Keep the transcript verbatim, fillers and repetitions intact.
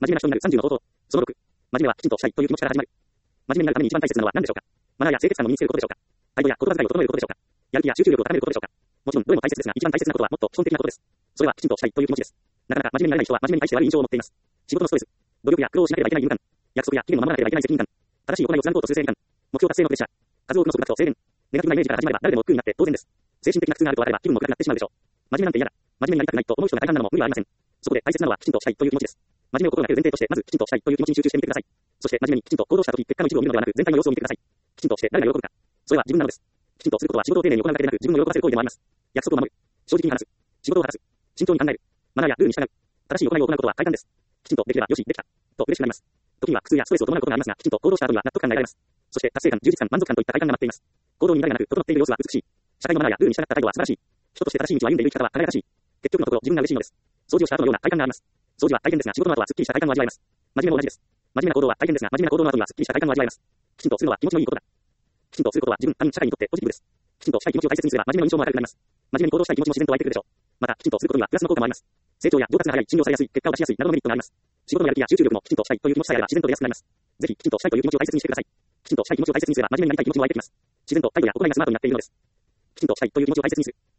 真面目な人になるさんじゅうの方法。そのろく。真面目はきちんとしたいという気持ちから始まる。真面目になるために一番大切なのは何でしょうか。マナーや清潔さを身につけることでしょうか。態度や言葉遣いを整えることでしょうか。やる気や集中力を高めることでしょうか。もちろんどれも大切ですが、一番大切なことはもっと基本的なことです。それはきちんとしたいという気持ちです。なかなか真面目になれない人は真面目に対して悪い印象を持っています。仕事のストレス、努力や苦労しなければいけない義務感、約束や期限を守らなければいけない責任感、正しい行いを貫こうとする正義感、目標達成のプレッシャー、数多くの束縛と制限、ネガティブなイメージから始まれば誰でも億劫になって当然です。精神的な苦痛があると分かれば気分も暗くなってしまうでしょう。真面目なんて嫌だ。真面目になりたくないと思う人が大半なのも無理はありません。そこで大切なのはきちんとしたいという気持ちです。真面目を心がける前提としてまずきちんとしたいという気持ちに集中してみてください。そして真面目にきちんと行動した時結果の一部を見るのではなく全体の様子を見てください。きちんとして誰が喜ぶか。それは自分なのです。きちんとすることは仕事を丁寧に行うだけでなく自分を喜ばせる行為でもあります。約束を守る。正直に話す。仕事を果たす。慎重に考える。マナーやルールに従う。正しい行いを行うことは快感です。きちんとできればよし、できた。と嬉しくなります。時には苦痛やストレスを伴うことがありますが、きちんと行動した後には納得感が得られます。そして達成感、充実感、満足感といった快感が待っています。行動に乱れがなく整っている様子は美しい。社会のマナーやルールに従った態度は素晴らしい。人として正しい道を歩んでいる生き方は輝かしい。結局のところ自分が嬉しいのです。掃除をした後のような快感があります。掃除は大変ですが仕事の後はスッキリした快感を味わえます。真面目も同じです。真面目な行動は大変ですが真面目な行動の後にはスッキリした快感を味わえます。きちんとするのは気持ちのいいことだ。きちんとすることは自分、他人、社会にとってポジティブです。きちんとしたい気持ちを大切にすれば真面目な印象も明るくなります。真面目に行動したい気持ちも自然と湧いてくるでしょう。またきちんとすることにはプラスの効果もあります。成長や上達が早い、信用されやすい、結果を出しやすいなどのメリットがあります。仕事のやる気や集中力もきちんとしたいという気持ちさえあれば自然と出やすくなります。ぜひきちんとしたいという気持ちを大切にしてください。きちんとしたい気持ちを大切にすれば真面目になりたい気持ちも湧いてきます。自然と態度や行いがスマートになっているのです。きちんとしたいという気持ちを大切にする。